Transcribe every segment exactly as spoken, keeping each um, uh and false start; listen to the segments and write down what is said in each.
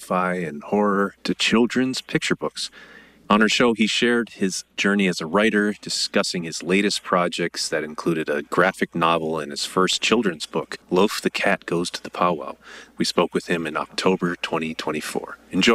sci-fi and horror to children's picture books. On our show, he shared his journey as a writer, discussing his latest projects that included a graphic novel and his first children's book, Loaf the Cat Goes to the Powwow. We spoke with him in October twenty twenty-four. Enjoy.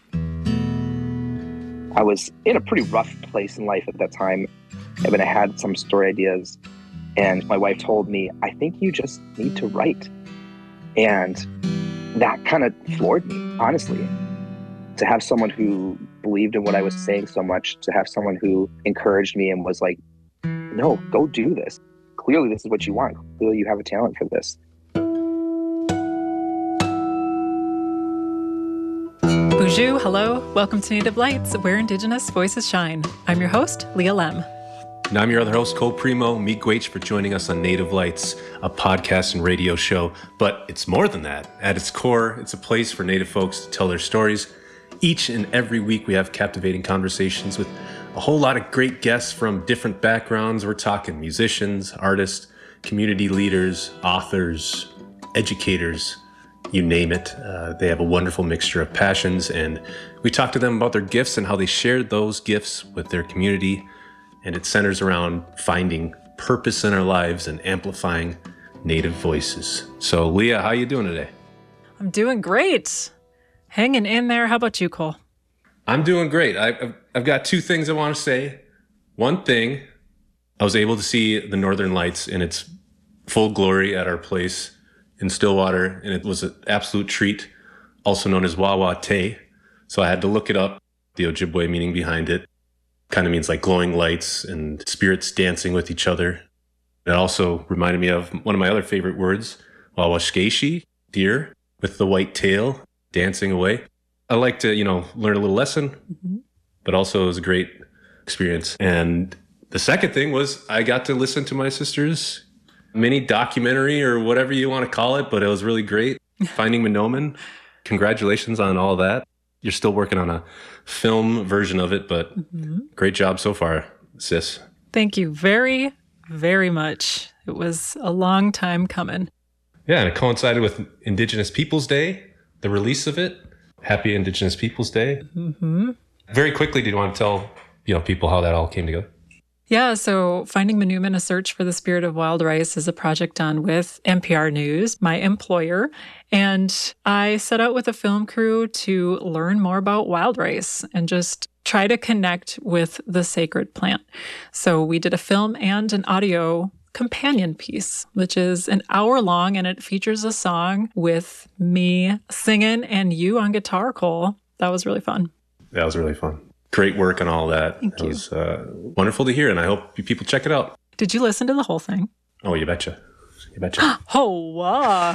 I was in a pretty rough place in life at that time. I mean, I had some story ideas, and my wife told me, I think you just need to write. And that kind of floored me, honestly. To have someone who believed in what I was saying so much, to have someone who encouraged me and was like, no, go do this. Clearly, this is what you want. Clearly, you have a talent for this. Bonjour, hello. Welcome to Native Lights, where Indigenous voices shine. I'm your host, Leah Lem. And I'm your other host, Cole Primo. Miigwech for joining us on Native Lights, a podcast and radio show. But it's more than that. At its core, it's a place for Native folks to tell their stories. Each and every week, we have captivating conversations with a whole lot of great guests from different backgrounds. We're talking musicians, artists, community leaders, authors, educators, you name it. Uh, they have a wonderful mixture of passions, and we talk to them about their gifts and how they shared those gifts with their community. And it centers around finding purpose in our lives and amplifying Native voices. So, Leah, how you doing today? I'm doing great. Hanging in there. How about you, Cole? I'm doing great. I've, I've got two things I want to say. One thing, I was able to see the Northern Lights in its full glory at our place in Stillwater, and it was an absolute treat, also known as Wawa Te. So I had to look it up, the Ojibwe meaning behind it. Kind of means like glowing lights and spirits dancing with each other. It also reminded me of one of my other favorite words, Wawashkeshi, deer with the white tail dancing away. I like to, you know, learn a little lesson, mm-hmm. but also it was a great experience. And the second thing was I got to listen to my sister's mini documentary or whatever you want to call it, but it was really great. Finding Mahnomen. Congratulations on all that. You're still working on a film version of it, but mm-hmm. great job so far, sis. Thank you very, very much. It was a long time coming. Yeah, and it coincided with Indigenous Peoples Day, the release of it. Happy Indigenous Peoples Day. Mm-hmm. Very quickly, did you want to tell you know people how that all came together? Yeah, so Finding Mahnomen, A Search for the Spirit of Wild Rice is a project done with N P R News, my employer. And I set out with a film crew to learn more about wild rice and just try to connect with the sacred plant. So we did a film and an audio companion piece, which is an hour long, and it features a song with me singing and you on guitar, Cole. That was really fun. That was really fun. Great work on all that. Thank it you. It was uh, wonderful to hear, and I hope people check it out. Did you listen to the whole thing? Oh, you betcha. You betcha. Oh, wow.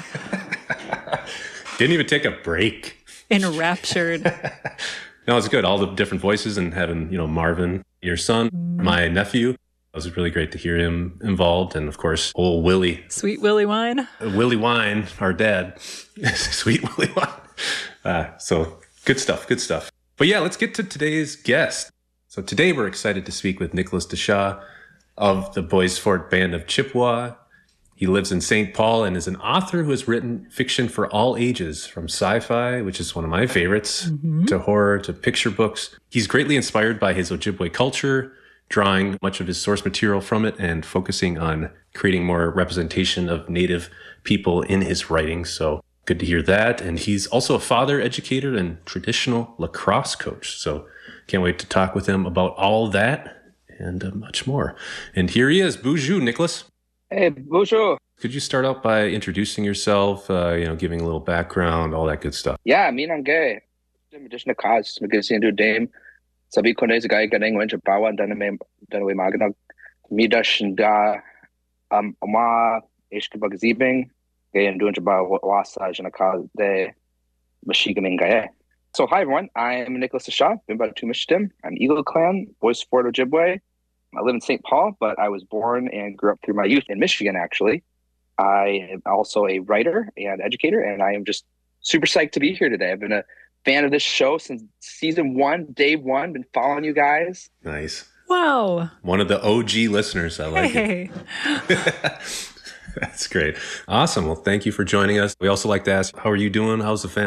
Didn't even take a break. Enraptured. No, it's good. All the different voices and having, you know, Marvin, your son, mm. my nephew. It was really great to hear him involved. And of course, old Willie. Sweet Willie Wine. Willie Wine, our dad. Sweet Willie Wine. Uh, so good stuff, good stuff. But yeah, let's get to today's guest. So today we're excited to speak with Nicholas DeShaw of the Bois Forte Band of Chippewa. He lives in Saint Paul and is an author who has written fiction for all ages, from sci-fi, which is one of my favorites, mm-hmm. to horror, to picture books. He's greatly inspired by his Ojibwe culture, drawing much of his source material from it and focusing on creating more representation of Native people in his writing. So good to hear that. And he's also a father, educator, and traditional lacrosse coach. So can't wait to talk with him about all that and uh, much more. And here he is. Bonjour, Nicholas. Hey, bonjour. Could you start out by introducing yourself, uh, you know, giving a little background, all that good stuff? Yeah, Minangay. Medicinal cause, magazine to dame. Sabi ko na sa kaya kaneng wencha bawa dana may dana way magana midash da um ama ishka bagzibing kaya doon ba wasa jana ka de mashigaming kaya. So hi everyone, I'm Nicholas DeShaw. Been about two Mishtim. I'm Eagle Clan, Bois Forte Ojibwe. I live in Saint Paul, but I was born and grew up through my youth in Michigan. Actually, I am also a writer and educator, and I am just super psyched to be here today. I've been a fan of this show since season one, day one. Been following you guys. Nice. Wow. One of the O G listeners. I like hey. it. That's great. Awesome. Well, thank you for joining us. We also like to ask, how are you doing? How's the family?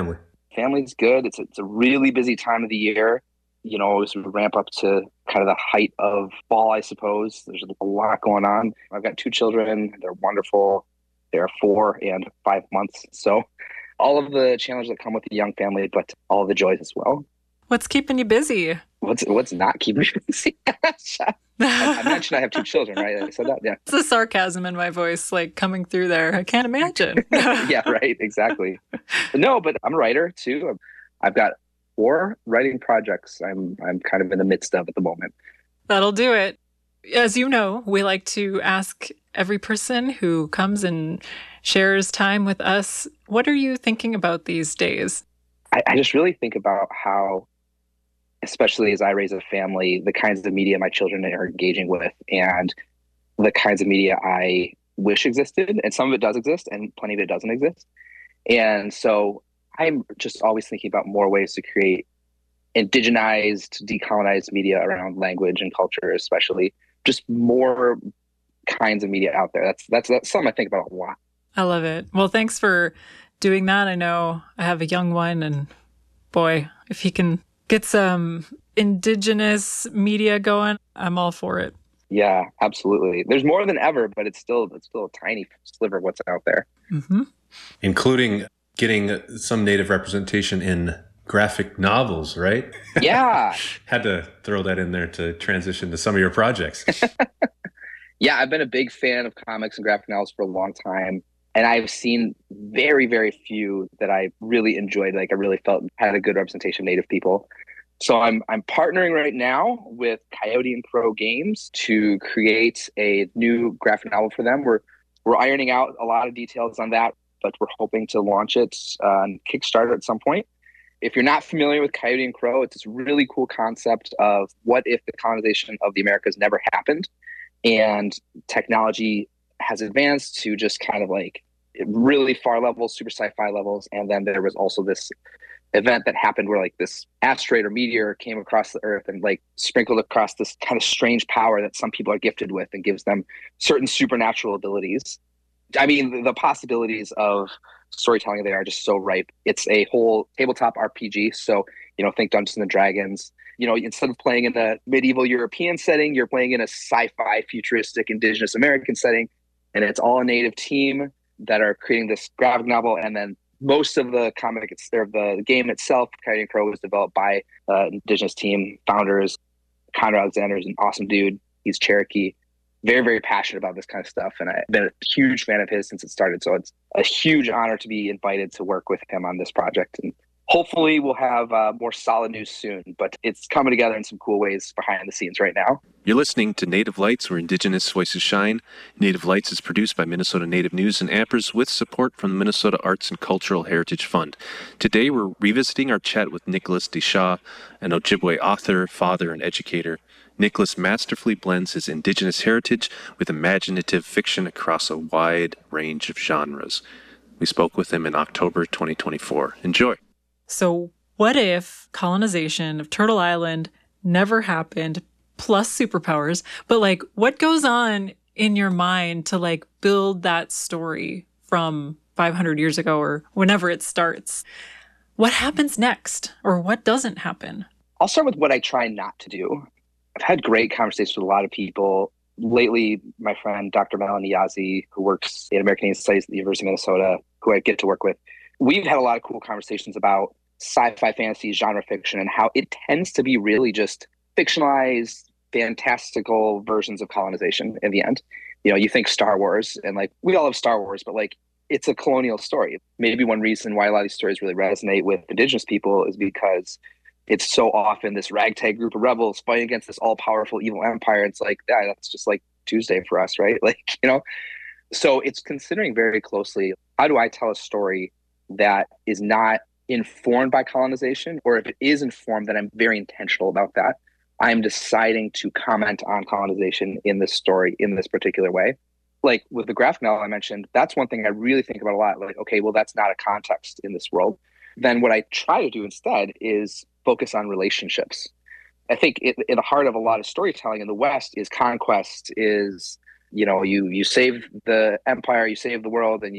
Family's good. It's, it's a really busy time of the year. You know, as we ramp up to kind of the height of fall, I suppose. There's a lot going on. I've got two children. They're wonderful. They're four and five months. So all of the challenges that come with a young family, but all the joys as well. What's keeping you busy? What's what's not keeping me busy? I, I mentioned I have two children, right? I said that, yeah. It's the sarcasm in my voice, like coming through there. I can't imagine. Yeah, right, exactly. But no, but I'm a writer too. I've got four writing projects I'm I'm kind of in the midst of at the moment. That'll do it. As you know, we like to ask every person who comes and shares time with us, what are you thinking about these days? I, I just really think about how, especially as I raise a family, the kinds of media my children are engaging with and the kinds of media I wish existed. And some of it does exist and plenty of it doesn't exist. And so I'm just always thinking about more ways to create indigenized, decolonized media around language and culture, especially just more kinds of media out there. That's that's that's something I think about a lot. I love it. Well, thanks for doing that. I know I have a young one, and boy, if he can get some indigenous media going, I'm all for it. Yeah, absolutely. There's more than ever, but it's still it's still a tiny sliver of what's out there. Mm-hmm. Including getting some Native representation in graphic novels, right? Yeah. Had to throw that in there to transition to some of your projects. Yeah, I've been a big fan of comics and graphic novels for a long time. And I've seen very, very few that I really enjoyed. Like I really felt had a good representation of Native people. So I'm I'm partnering right now with Coyote and Crow Games to create a new graphic novel for them. We're we're ironing out a lot of details on that, but we're hoping to launch it uh, on Kickstarter at some point. If you're not familiar with Coyote and Crow, it's this really cool concept of what if the colonization of the Americas never happened and technology has advanced to just kind of like really far levels, super sci-fi levels. And then there was also this event that happened where like this asteroid or meteor came across the earth and like sprinkled across this kind of strange power that some people are gifted with and gives them certain supernatural abilities. I mean, the possibilities of storytelling there are just so ripe. It's a whole tabletop R P G. So, you know, think Dungeons and Dragons. You know, instead of playing in a medieval European setting, you're playing in a sci-fi, futuristic, indigenous American setting. And it's all a Native team that are creating this graphic novel. And then most of the comic, or the game itself, Coyote and Crow, was developed by uh, indigenous team founders. Conrad Alexander is an awesome dude. He's Cherokee. Very, very passionate about this kind of stuff. And I've been a huge fan of his since it started. So it's a huge honor to be invited to work with him on this project. And hopefully we'll have uh, more solid news soon, but it's coming together in some cool ways behind the scenes right now. You're listening to Native Lights, where Indigenous voices shine. Native Lights is produced by Minnesota Native News and Ampers with support from the Minnesota Arts and Cultural Heritage Fund. Today we're revisiting our chat with Nicholas Deschamps, an Ojibwe author, father, and educator. Nicholas masterfully blends his Indigenous heritage with imaginative fiction across a wide range of genres. We spoke with him in October twenty twenty-four. Enjoy. So what if colonization of Turtle Island never happened, plus superpowers, but like what goes on in your mind to like build that story from five hundred years ago or whenever it starts? What happens next or what doesn't happen? I'll start with what I try not to do. I've had great conversations with a lot of people. Lately, my friend, Doctor Melanie Yazzie, who works in American Indian Studies at the University of Minnesota, who I get to work with, we've had a lot of cool conversations about sci-fi, fantasy, genre fiction, and how it tends to be really just fictionalized, fantastical versions of colonization in the end. You know, you think Star Wars, and like, we all love Star Wars, but like, it's a colonial story. Maybe one reason why a lot of these stories really resonate with Indigenous people is because it's so often this ragtag group of rebels fighting against this all-powerful evil empire. It's like, yeah, that's just like Tuesday for us, right? Like, you know, so it's considering very closely, how do I tell a story that is not informed by colonization, or if it is informed, then I'm very intentional about that. I'm deciding to comment on colonization in this story in this particular way. Like with the graphic novel I mentioned, that's one thing I really think about a lot. Like, okay, well, that's not a context in this world. Then what I try to do instead is focus on relationships. I think it, in the heart of a lot of storytelling in the West is conquest, is, you know, you you save the empire, you save the world, and you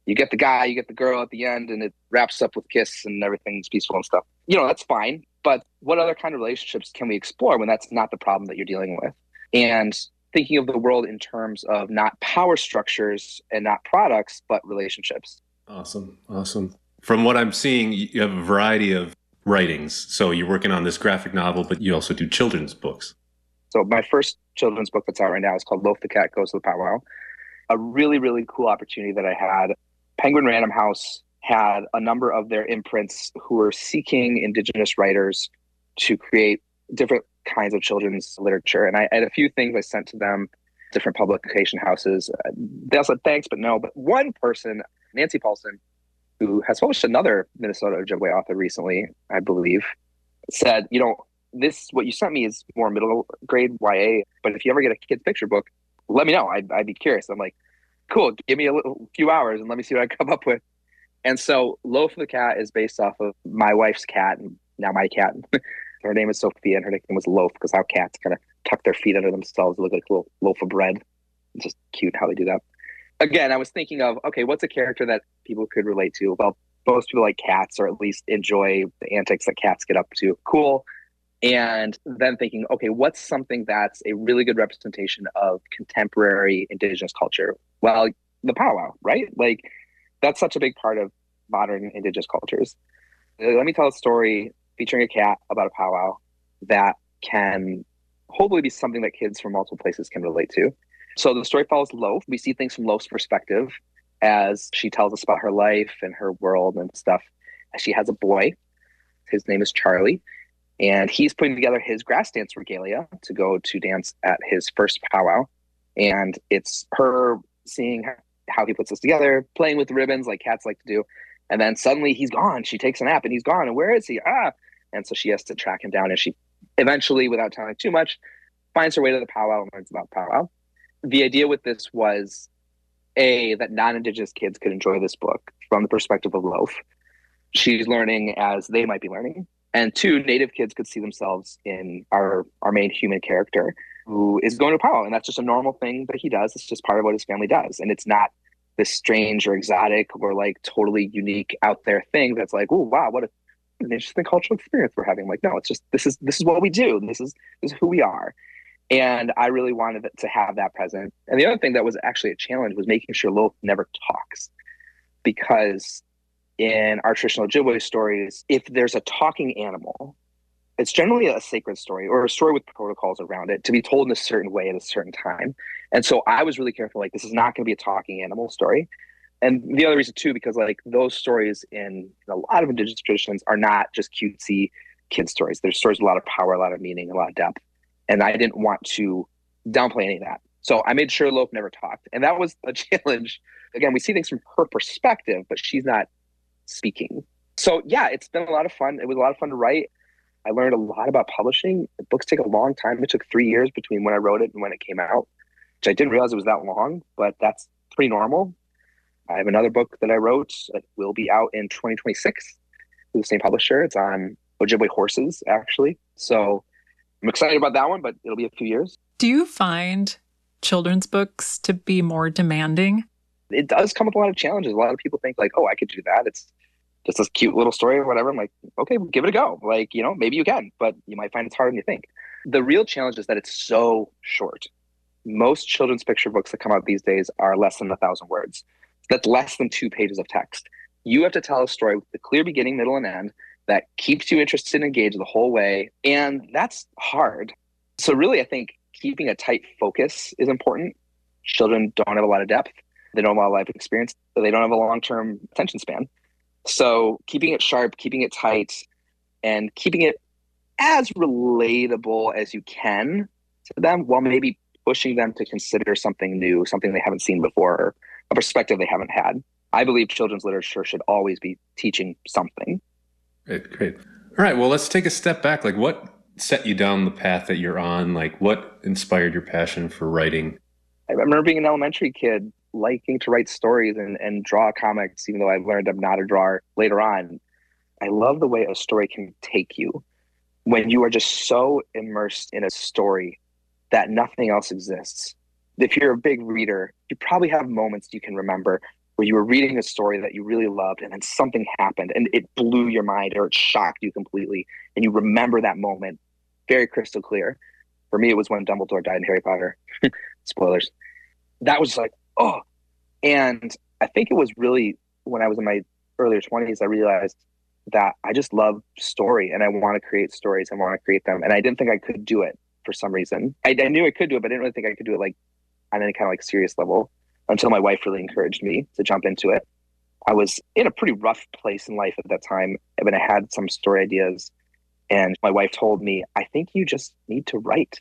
you get the guy, you get the girl at the end, and it wraps up with kiss and everything's peaceful and stuff. You know, that's fine. But what other kind of relationships can we explore when that's not the problem that you're dealing with? And thinking of the world in terms of not power structures and not products, but relationships. Awesome. Awesome. From what I'm seeing, you have a variety of writings. So you're working on this graphic novel, but you also do children's books. So my first children's book that's out right now is called Loaf the Cat Goes to the Powwow. A really, really cool opportunity that I had. Penguin Random House had a number of their imprints who were seeking Indigenous writers to create different kinds of children's literature. And I had a few things I sent to them, different publication houses. They all said thanks, but no. But one person, Nancy Paulson, who has published another Minnesota Ojibwe author recently, I believe, said, you know, this, what you sent me is more middle grade Y A, but if you ever get a kid's picture book, let me know. I'd, I'd be curious. I'm like, cool, give me a little, few hours and let me see what I come up with. And so Loaf the Cat is based off of my wife's cat, and now my cat. Her name is Sophia, and her nickname was Loaf, because how cats kind of tuck their feet under themselves to look like a little loaf of bread. It's just cute how they do that. Again, I was thinking of, okay, what's a character that people could relate to? Well, most people like cats, or at least enjoy the antics that cats get up to. Cool. And then thinking, okay, what's something that's a really good representation of contemporary Indigenous culture? Well, the powwow, right? Like, that's such a big part of modern Indigenous cultures. Let me tell a story featuring a cat about a powwow that can hopefully be something that kids from multiple places can relate to. So the story follows Loaf. We see things from Loaf's perspective as she tells us about her life and her world and stuff. She has a boy. His name is Charlie. And he's putting together his grass dance regalia to go to dance at his first powwow. And it's her seeing how he puts this together, playing with the ribbons like cats like to do. And then suddenly he's gone. She takes a nap and he's gone. And where is he? Ah. And so she has to track him down. And she eventually, without telling too much, finds her way to the powwow and learns about powwow. The idea with this was, A, that non-Indigenous kids could enjoy this book from the perspective of Loaf. She's learning as they might be learning. And two, Native kids could see themselves in our, our main human character, who is going to powwow. And that's just a normal thing that he does. It's just part of what his family does. And it's not this strange or exotic or like totally unique out there thing that's like, oh, wow, what a, an interesting cultural experience we're having. Like, no, it's just, this is, this is what we do. This is, this is who we are. And I really wanted it to have that present. And the other thing that was actually a challenge was making sure Loaf never talks, because in our traditional Ojibwe stories, if there's a talking animal, it's generally a sacred story or a story with protocols around it to be told in a certain way at a certain time. And so I was really careful, like, this is not going to be a talking animal story. And the other reason too, because like those stories in a lot of Indigenous traditions are not just cutesy kid stories. There's stories with a lot of power, a lot of meaning, a lot of depth. And I didn't want to downplay any of that. So I made sure Loaf never talked. And that was a challenge. Again, we see things from her perspective, but she's not speaking. So yeah, it's been a lot of fun. It was a lot of fun to write. I learned a lot about publishing. Books take a long time. It took three years between when I wrote it and when it came out, which I didn't realize it was that long, but that's pretty normal. I have another book that I wrote that will be out in twenty twenty-six with the same publisher. It's on Ojibwe horses, actually. So I'm excited about that one, but it'll be a few years. Do you find children's books to be more demanding? It does come with a lot of challenges. A lot of people think like, oh, I could do that. It's just a cute little story or whatever. I'm like, okay, well, give it a go. Like, you know, maybe you can, but you might find it's harder than you think. The real challenge is that it's so short. Most children's picture books that come out these days are less than a thousand words. That's less than two pages of text. You have to tell a story with a clear beginning, middle, and end that keeps you interested and engaged the whole way. And that's hard. So really, I think keeping a tight focus is important. Children don't have a lot of depth. They don't have a lot of life experience. So they don't have a long-term attention span. So keeping it sharp, keeping it tight, and keeping it as relatable as you can to them, while maybe pushing them to consider something new, something they haven't seen before, or a perspective they haven't had. I believe children's literature should always be teaching something. Great, great. All right, well, let's take a step back. Like, what set you down the path that you're on? Like, what inspired your passion for writing? I remember being an elementary kid, liking to write stories and, and draw comics, even though I learned I'm not a drawer later on. I love the way a story can take you when you are just so immersed in a story that nothing else exists. If you're a big reader, you probably have moments you can remember where you were reading a story that you really loved and then something happened and it blew your mind or it shocked you completely. And you remember that moment very crystal clear. For me, it was when Dumbledore died in Harry Potter. Spoilers. That was like, oh. And I think it was really when I was in my earlier twenties, I realized that I just love story and I want to create stories. I want to create them. And I didn't think I could do it for some reason. I, I knew I could do it, but I didn't really think I could do it like on any kind of like serious level until my wife really encouraged me to jump into it. I was in a pretty rough place in life at that time, but I had some story ideas. And my wife told me, I think you just need to write.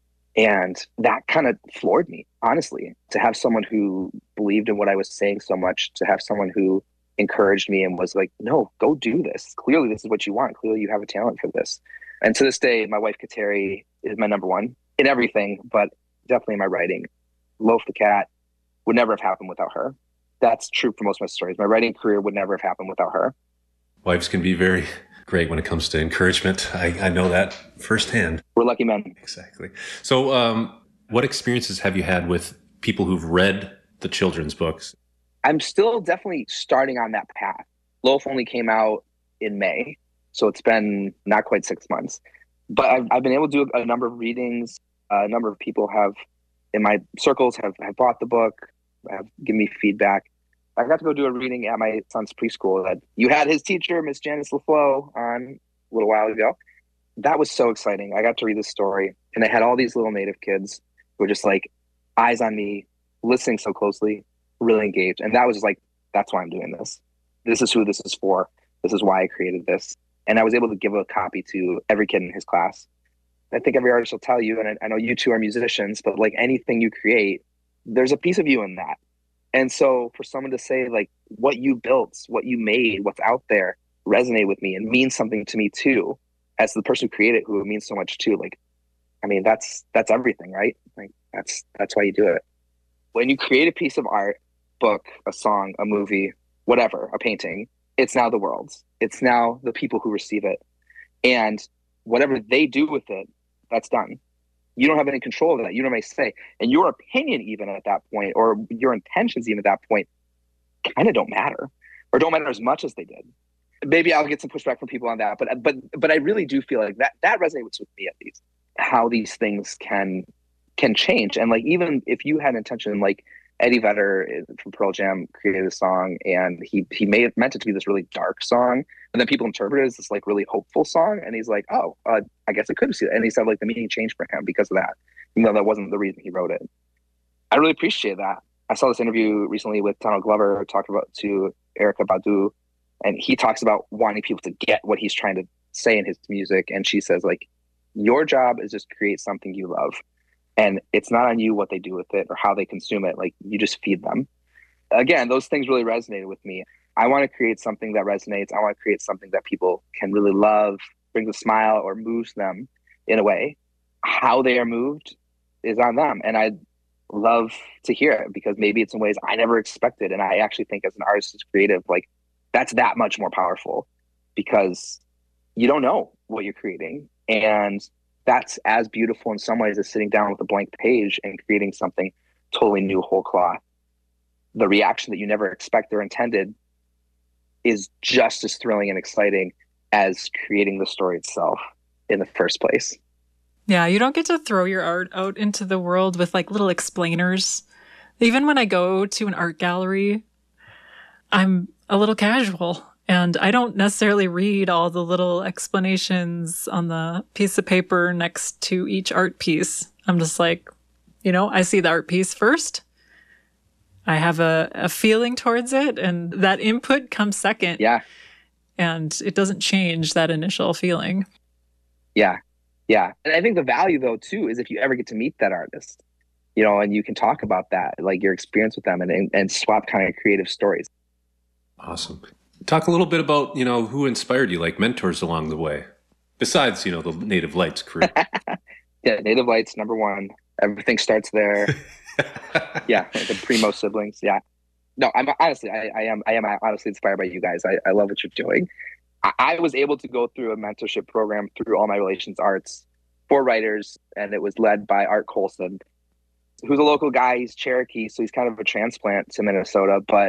And that kind of floored me, honestly, to have someone who believed in what I was saying so much, to have someone who encouraged me and was like, no, go do this. Clearly, this is what you want. Clearly, you have a talent for this. And to this day, my wife, Kateri, is my number one in everything, but definitely in my writing. Loaf the Cat would never have happened without her. That's true for most of my stories. My writing career would never have happened without her. Wives can be very great when it comes to encouragement. I, I know that firsthand. We're lucky men. Exactly. So um, what experiences have you had with people who've read the children's books? I'm still definitely starting on that path. Loaf only came out in May, so it's been not quite six months. But I've, I've been able to do a number of readings. Uh, a number of people have, in my circles, have, have bought the book, have given me feedback. I got to go do a reading at my son's preschool that you had his teacher, Miss Janice LaFleur, on a little while ago. That was so exciting. I got to read this story, and I had all these little Native kids who were just like eyes on me, listening so closely, really engaged. And that was just like, that's why I'm doing this. This is who this is for. This is why I created this. And I was able to give a copy to every kid in his class. I think every artist will tell you, and I, I know you two are musicians, but like anything you create, there's a piece of you in that. And so for someone to say like what you built, what you made, what's out there resonate with me and mean something to me too, as the person who created, who it means so much too. Like, I mean, that's, that's everything, right? Like that's, that's why you do it. When you create a piece of art, book, a song, a movie, whatever, a painting, it's now the world's. It's now the people who receive it. And whatever they do with it, that's done. You don't have any control of that. You don't have any say. And your opinion even at that point, or your intentions even at that point, kind of don't matter, or don't matter as much as they did. Maybe I'll get some pushback from people on that, but but but I really do feel like that that resonates with me, at least, how these things can can change. And like, even if you had an intention, like Eddie Vedder from Pearl Jam created a song, and he he made it, meant it to be this really dark song, and then people interpret it as this like really hopeful song, and he's like, oh, uh, I guess it could be. And he said like the meaning changed for him because of that, even though that wasn't the reason he wrote it. I really appreciate that. I saw this interview recently with Donald Glover talking about to Erykah Badu, and he talks about wanting people to get what he's trying to say in his music, and she says like, your job is just create something you love. And it's not on you what they do with it or how they consume it. Like, you just feed them. Again, those things really resonated with me. I want to create something that resonates. I want to create something that people can really love, brings a smile, or moves them in a way. How they are moved is on them. And I'd love to hear it, because maybe it's in ways I never expected. And I actually think as an artist, as creative, like that's that much more powerful, because you don't know what you're creating. And that's as beautiful in some ways as sitting down with a blank page and creating something totally new, whole cloth. The reaction that you never expect or intended is just as thrilling and exciting as creating the story itself in the first place. Yeah, you don't get to throw your art out into the world with like little explainers. Even when I go to an art gallery, I'm a little casual. And I don't necessarily read all the little explanations on the piece of paper next to each art piece. I'm just like, you know, I see the art piece first. I have a, a feeling towards it, and that input comes second. Yeah. And it doesn't change that initial feeling. Yeah. Yeah. And I think the value, though, too, is if you ever get to meet that artist, you know, and you can talk about that, like your experience with them, and, and, and swap kind of creative stories. Awesome. Talk a little bit about, you know, who inspired you, like mentors along the way, besides, you know, the Native Lights crew. Yeah, Native Lights, number one. Everything starts there. Yeah, the Primo siblings. Yeah. No, I'm honestly, I, I am, I am honestly inspired by you guys. I, I love what you're doing. I, I was able to go through a mentorship program through All My Relations Arts for writers, and it was led by Art Colson, who's a local guy. He's Cherokee, so he's kind of a transplant to Minnesota, but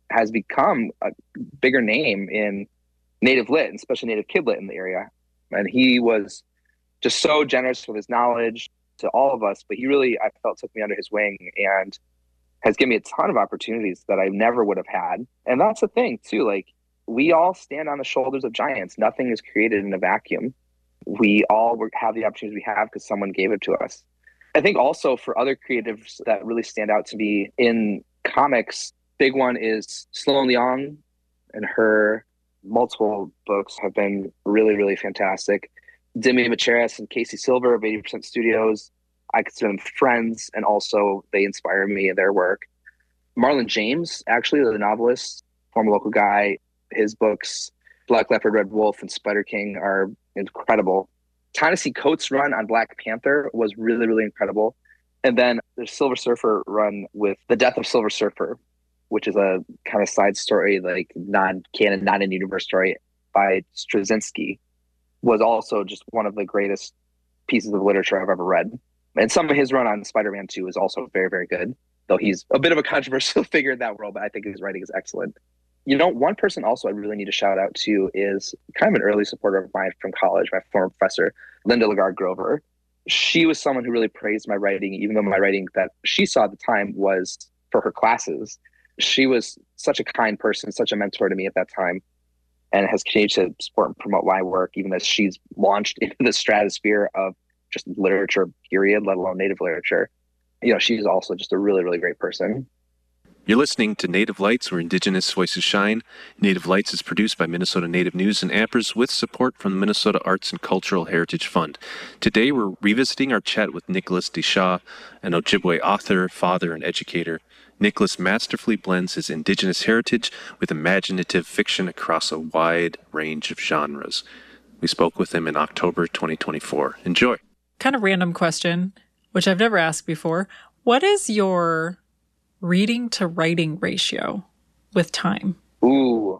has become a bigger name in Native Lit, and especially Native Kid Lit in the area. And he was just so generous with his knowledge to all of us, but he really, I felt, took me under his wing and has given me a ton of opportunities that I never would have had. And that's the thing too, like we all stand on the shoulders of giants. Nothing is created in a vacuum. We all have the opportunities we have because someone gave it to us. I think also for other creatives that really stand out to me in comics, big one is Sloan Leong, and her multiple books have been really, really fantastic. Demi Macheras and Casey Silver of eighty percent Studios, I consider them friends, and also they inspire me in their work. Marlon James, actually, the novelist, former local guy, his books, Black Leopard, Red Wolf, and Spider King are incredible. Ta-Nehisi Coates' run on Black Panther was really, really incredible. And then there's Silver Surfer run with The Death of Silver Surfer, which is a kind of side story, like non-canon, not in universe story by Straczynski, was also just one of the greatest pieces of literature I've ever read. And some of his run on Spider-Man two is also very, very good, though he's a bit of a controversial figure in that world, but I think his writing is excellent. You know, one person also I really need to shout out to is kind of an early supporter of mine from college, my former professor, Linda Lagarde Grover. She was someone who really praised my writing, even though my writing that she saw at the time was for her classes. She was such a kind person, such a mentor to me at that time, and has continued to support and promote my work, even as she's launched into the stratosphere of just literature, period, let alone Native literature. You know, she's also just a really, really great person. You're listening to Native Lights, where Indigenous voices shine. Native Lights is produced by Minnesota Native News and Ampers with support from the Minnesota Arts and Cultural Heritage Fund. Today, we're revisiting our chat with Nicholas Deschamps, an Ojibwe author, father, and educator. Nicholas masterfully blends his Indigenous heritage with imaginative fiction across a wide range of genres. We spoke with him in October twenty twenty-four. Enjoy. Kind of random question, which I've never asked before. What is your reading to writing ratio with time? Ooh.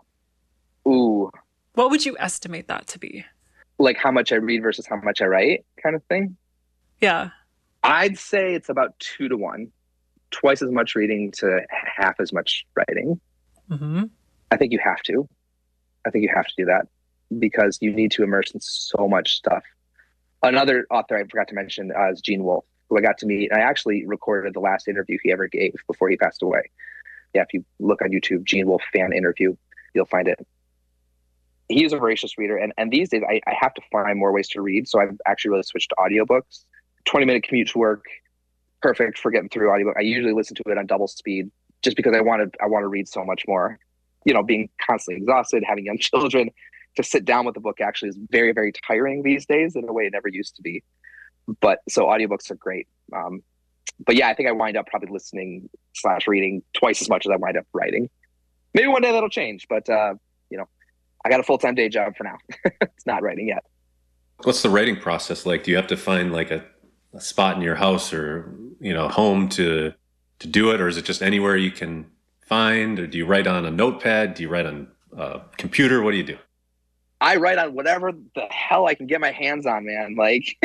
Ooh. What would you estimate that to be? Like how much I read versus how much I write kind of thing? Yeah. I'd say it's about two to one. Twice as much reading to half as much writing. Mm-hmm. I think you have to. I think you have to do that because you need to immerse in so much stuff. Another author I forgot to mention uh, is Gene Wolfe, who I got to meet. And I actually recorded the last interview he ever gave before he passed away. Yeah, if you look on YouTube, Gene Wolfe fan interview, you'll find it. He is a voracious reader. And, and these days, I, I have to find more ways to read. So I've actually really switched to audiobooks. twenty-minute commute to work, perfect for getting through audiobook. I usually listen to it on double speed just because I wanted, I want to read so much more. You know, being constantly exhausted, having young children, to sit down with the book actually is very, very tiring these days in a way it never used to be. But so audiobooks are great. Um, but yeah, I think I wind up probably listening slash reading twice as much as I wind up writing. Maybe one day that'll change, but uh, you know, I got a full-time day job for now. It's not writing yet. What's the writing process like? Do you have to find like a, a spot in your house or, you know, home to to do it? Or is it just anywhere you can find? Or do you write on a notepad? Do you write on a computer? What do you do? I write on whatever the hell I can get my hands on, man. Like,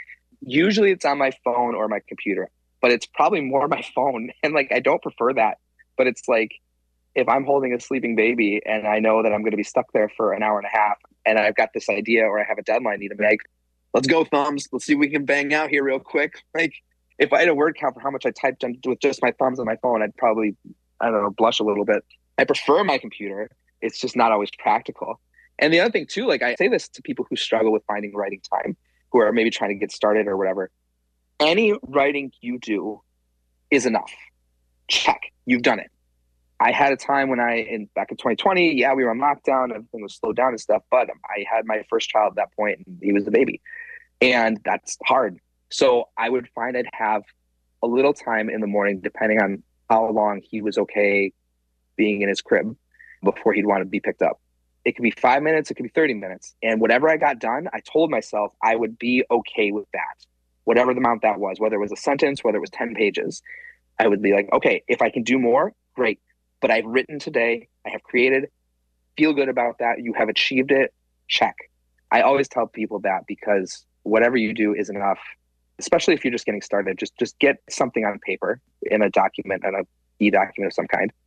usually it's on my phone or my computer, but it's probably more my phone. And like, I don't prefer that, but it's like, if I'm holding a sleeping baby and I know that I'm going to be stuck there for an hour and a half and I've got this idea or I have a deadline I need to make, let's go thumbs. Let's see if we can bang out here real quick. Like, if I had a word count for how much I typed in with just my thumbs on my phone, I'd probably, I don't know, blush a little bit. I prefer my computer. It's just not always practical. And the other thing too, like I say this to people who struggle with finding writing time, who are maybe trying to get started or whatever. Any writing you do is enough. Check. You've done it. I had a time when I, in back in twenty twenty, yeah, we were on lockdown, everything was slowed down and stuff, but I had my first child at that point and he was the baby. And that's hard. So I would find I'd have a little time in the morning, depending on how long he was okay being in his crib before he'd want to be picked up. It could be five minutes, it could be thirty minutes. And whatever I got done, I told myself I would be okay with that. Whatever the amount that was, whether it was a sentence, whether it was ten pages, I would be like, okay, if I can do more, great. But I've written today, I have created, feel good about that. You have achieved it, check. I always tell people that because whatever you do is enough, especially if you're just getting started. Just, just get something on paper in a document, in a e-document of some kind.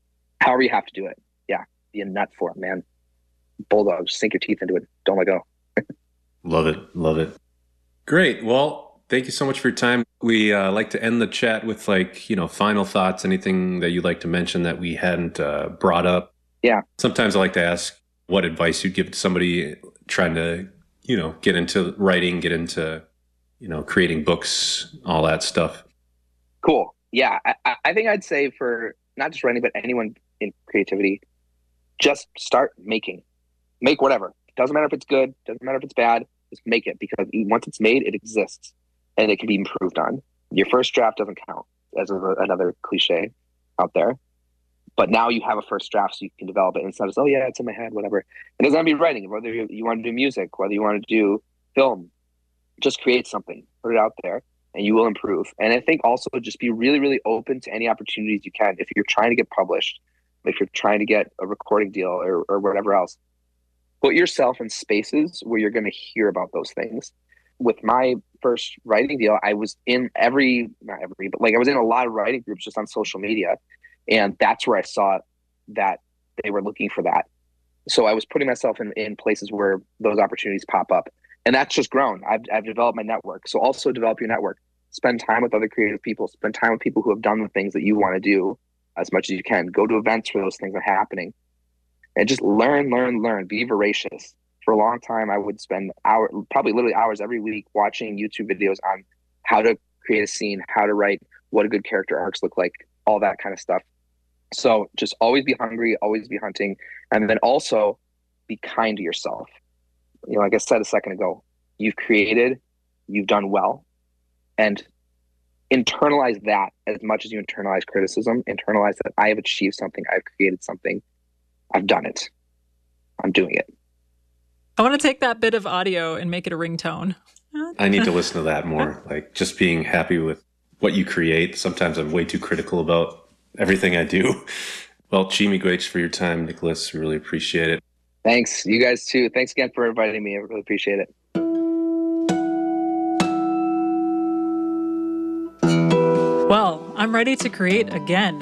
however you have to do it. Yeah. Be a nut for it, man. Bulldog, sink your teeth into it. Don't let go. Love it. Love it. Great. Well, thank you so much for your time. We uh, like to end the chat with like, you know, final thoughts, anything that you'd like to mention that we hadn't uh, brought up. Yeah. Sometimes I like to ask what advice you'd give to somebody trying to, you know, get into writing, get into, you know, creating books, all that stuff. Cool. Yeah. I, I think I'd say for not just writing, but anyone in creativity, just start making. Make whatever. Doesn't matter if it's good. Doesn't matter if it's bad. Just make it, because once it's made, it exists and it can be improved on. Your first draft doesn't count, as a, another cliche out there. But now you have a first draft, so you can develop it. And it's not just, oh yeah, it's in my head, whatever. It doesn't have to be writing. Whether you, you want to do music, whether you want to do film, just create something, put it out there, and you will improve. And I think also just be really, really open to any opportunities you can. If you're trying to get published, if you're trying to get a recording deal or, or whatever else, put yourself in spaces where you're going to hear about those things. With my first writing deal, I was in every, not every, but like I was in a lot of writing groups just on social media. And that's where I saw that they were looking for that. So I was putting myself in, in places where those opportunities pop up. And that's just grown. I've, I've developed my network. So also develop your network. Spend time with other creative people. Spend time with people who have done the things that you want to do as much as you can. Go to events where those things are happening. And just learn, learn, learn. Be voracious. For a long time, I would spend hours, probably literally hours every week watching YouTube videos on how to create a scene, how to write, what a good character arcs look like, all that kind of stuff. So just always be hungry, always be hunting. And then also be kind to yourself. You know, like I said a second ago, you've created, you've done well. And internalize that as much as you internalize criticism. Internalize that I have achieved something, I've created something, I've done it, I'm doing it. I want to take that bit of audio and make it a ringtone. I need to listen to that more. Like just being happy with what you create. Sometimes I'm way too critical about everything I do. Well, chi miigwech for your time, Nicholas. We really appreciate it. Thanks. You guys too. Thanks again for inviting me. I really appreciate it. Well, I'm ready to create again.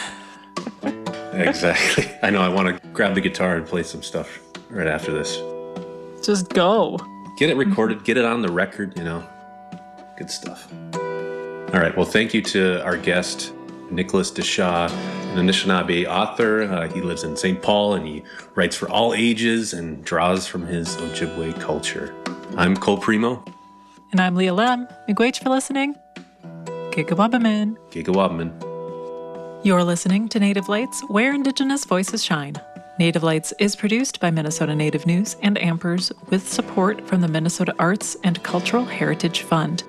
Exactly. I know. I want to grab the guitar and play some stuff right after this. Just go. Get it recorded. Get it on the record, you know. Good stuff. All right. Well, thank you to our guest, Nicholas DeShaw, an Anishinaabe author. Uh, he lives in Saint Paul and he writes for all ages and draws from his Ojibwe culture. I'm Cole Primo. And I'm Leah Lem. Miigwech for listening. Gigawabaman. Gigawabaman. You're listening to Native Lights, where Indigenous voices shine. Native Lights is produced by Minnesota Native News and Ampers with support from the Minnesota Arts and Cultural Heritage Fund.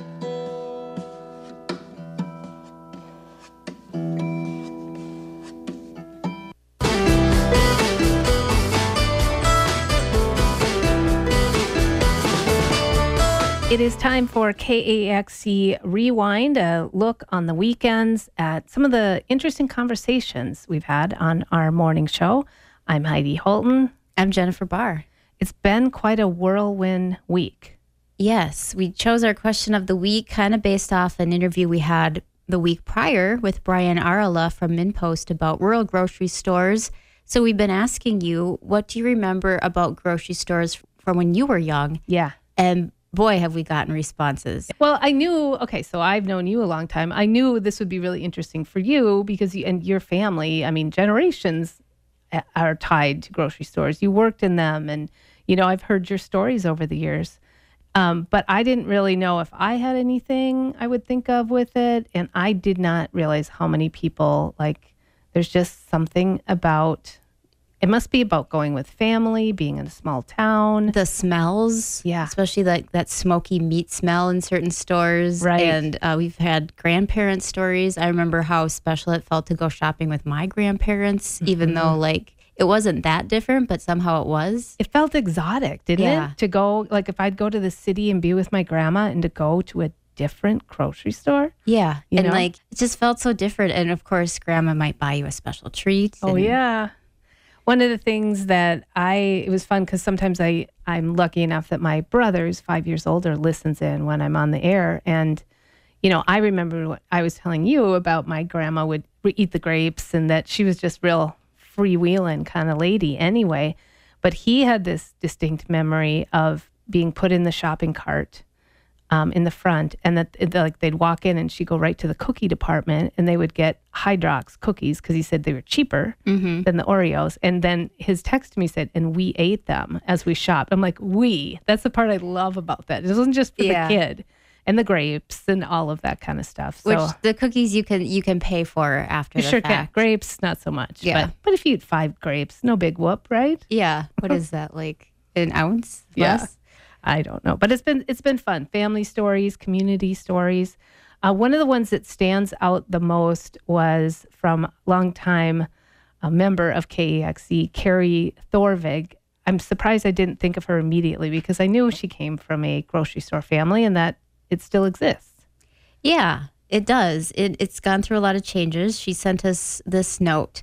It is time for K A X C Rewind, a look on the weekends at some of the interesting conversations we've had on our morning show. I'm Heidi Holton. I'm Jennifer Barr. It's been quite a whirlwind week. Yes, we chose our question of the week kind of based off an interview we had the week prior with Brian Arala from MinnPost about rural grocery stores. So we've been asking you, what do you remember about grocery stores from when you were young? Yeah. And boy, have we gotten responses. Well, I knew, okay, so I've known you a long time. I knew this would be really interesting for you because you and your family, I mean, generations are tied to grocery stores. You worked in them and, you know, I've heard your stories over the years. Um, but I didn't really know if I had anything I would think of with it. And I did not realize how many people, like, there's just something about, it must be about going with family, being in a small town. The smells, yeah, especially like that smoky meat smell in certain stores. Right. And uh, we've had grandparent stories. I remember how special it felt to go shopping with my grandparents, mm-hmm. even though like it wasn't that different, but somehow it was. It felt exotic, didn't yeah. it? To go, like if I'd go to the city and be with my grandma and to go to a different grocery store. Yeah. You and know? like it just felt so different. And of course, grandma might buy you a special treat. Oh, and, yeah. One of the things that I, it was fun because sometimes I, I'm lucky enough that my brother, who's five years older, listens in when I'm on the air. And, you know, I remember what I was telling you about my grandma would eat the grapes and that she was just real freewheeling kind of lady anyway. But he had this distinct memory of being put in the shopping cart um, in the front, and that it, like they'd walk in and she'd go right to the cookie department, and they would get Hydrox cookies because he said they were cheaper mm-hmm. than the Oreos. And then his text to me said, "And we ate them as we shopped." I'm like, "We." That's the part I love about that. It wasn't just for yeah. the kid. And the grapes and all of that kind of stuff. So, which the cookies you can you can pay for after you the sure fact. Can. Grapes, not so much. Yeah. But, but if you eat five grapes, no big whoop, right? Yeah. What is that, like an ounce yeah. less? I don't know. But it's been it's been fun. Family stories, community stories. Uh, one of the ones that stands out the most was from longtime a member of K E X E, Carrie Thorvig. I'm surprised I didn't think of her immediately because I knew she came from a grocery store family and that it still exists. Yeah, it does. It, it's gone through a lot of changes. She sent us this note.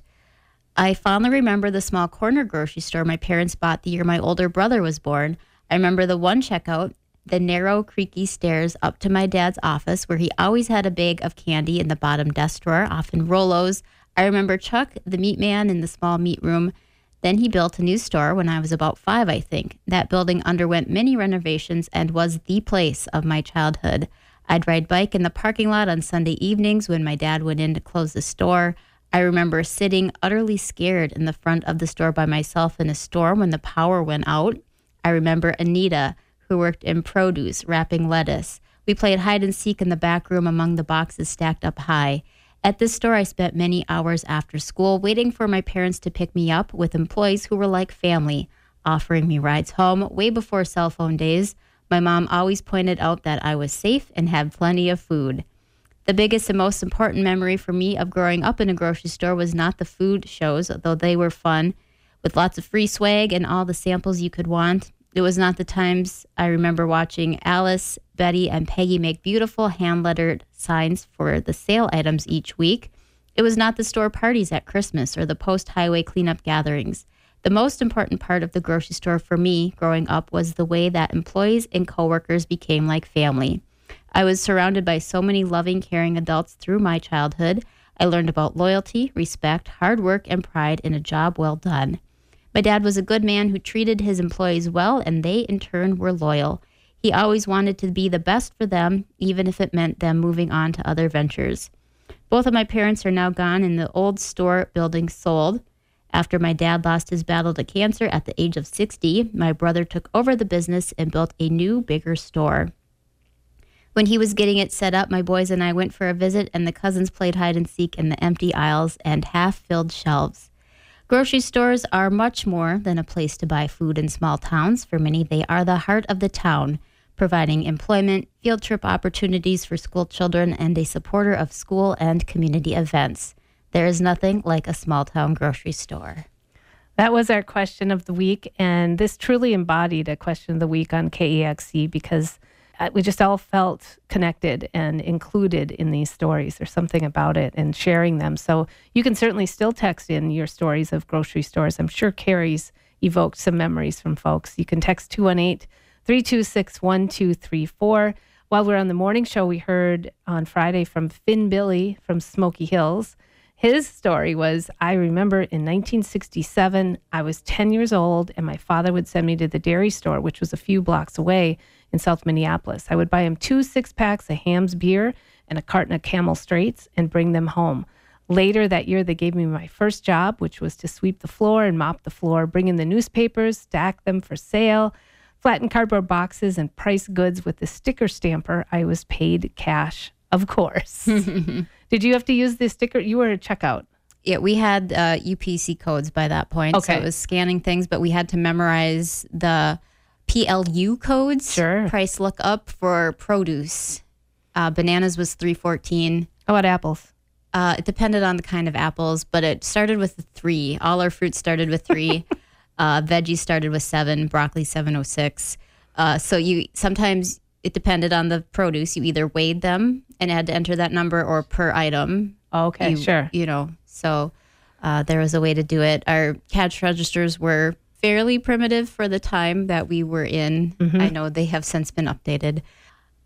I fondly remember the small corner grocery store my parents bought the year my older brother was born. I remember the one checkout, the narrow, creaky stairs up to my dad's office where he always had a bag of candy in the bottom desk drawer, often Rolos. I remember Chuck, the meat man, in the small meat room. Then he built a new store when I was about five, I think. That building underwent many renovations and was the place of my childhood. I'd ride bike in the parking lot on Sunday evenings when my dad went in to close the store. I remember sitting utterly scared in the front of the store by myself in a storm when the power went out. I remember Anita, who worked in produce, wrapping lettuce. We played hide and seek in the back room among the boxes stacked up high. At this store, I spent many hours after school waiting for my parents to pick me up with employees who were like family, offering me rides home way before cell phone days. My mom always pointed out that I was safe and had plenty of food. The biggest and most important memory for me of growing up in a grocery store was not the food shows, though they were fun, with lots of free swag and all the samples you could want. It was not the times I remember watching Alice, Betty, and Peggy make beautiful hand-lettered signs for the sale items each week. It was not the store parties at Christmas or the post-highway cleanup gatherings. The most important part of the grocery store for me growing up was the way that employees and coworkers became like family. I was surrounded by so many loving, caring adults through my childhood. I learned about loyalty, respect, hard work, and pride in a job well done. My dad was a good man who treated his employees well, and they, in turn, were loyal. He always wanted to be the best for them, even if it meant them moving on to other ventures. Both of my parents are now gone, and the old store building sold. After my dad lost his battle to cancer at the age of sixty, my brother took over the business and built a new, bigger store. When he was getting it set up, my boys and I went for a visit, and the cousins played hide and seek in the empty aisles and half-filled shelves. Grocery stores are much more than a place to buy food in small towns. For many, they are the heart of the town, providing employment, field trip opportunities for school children, and a supporter of school and community events. There is nothing like a small-town grocery store. That was our question of the week, and this truly embodied a question of the week on K E X E because we just all felt connected and included in these stories. There's something about it and sharing them. So you can certainly still text in your stories of grocery stores. I'm sure Carrie's evoked some memories from folks. You can text two one eight, three two six, one two three four. While we're on the morning show, we heard on Friday from Finn Billy from Smoky Hills. His story was, I remember in nineteen sixty-seven, I was ten years old, and my father would send me to the dairy store, which was a few blocks away in South Minneapolis. I would buy him two six-packs of Hamm's beer and a carton of Camel Straights and bring them home. Later that year, they gave me my first job, which was to sweep the floor and mop the floor, bring in the newspapers, stack them for sale, flatten cardboard boxes, and price goods with the sticker stamper. I was paid cash, of course. Did you have to use the sticker? You were at checkout. Yeah, we had uh, U P C codes by that point. Okay. So it was scanning things, but we had to memorize the P L U codes. Sure. Price lookup for produce. Uh, bananas was three fourteen. How about apples? Uh, it depended on the kind of apples, but it started with the three. All our fruits started with three. uh, veggies started with seven. Broccoli seven oh six. Uh, so you sometimes it depended on the produce. You either weighed them and had to enter that number, or per item. Okay, you, sure. You know, so uh, there was a way to do it. Our cash registers were fairly primitive for the time that we were in. Mm-hmm. I know they have since been updated.